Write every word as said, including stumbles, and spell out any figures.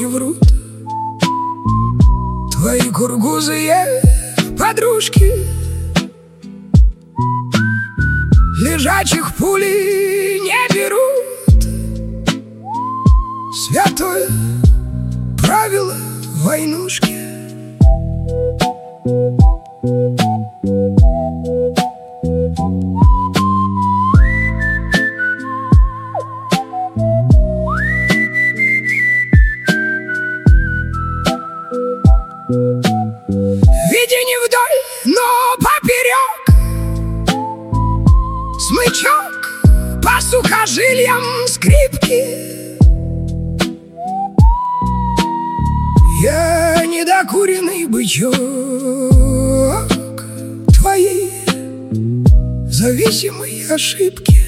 не врут. Твои кургузые подружки лежачих пули не берут. Святое правило войнушки. Види не вдоль, но поперек, смычок по сухожилиям скрипки. Я недокуренный бычок, твои зависимые ошибки.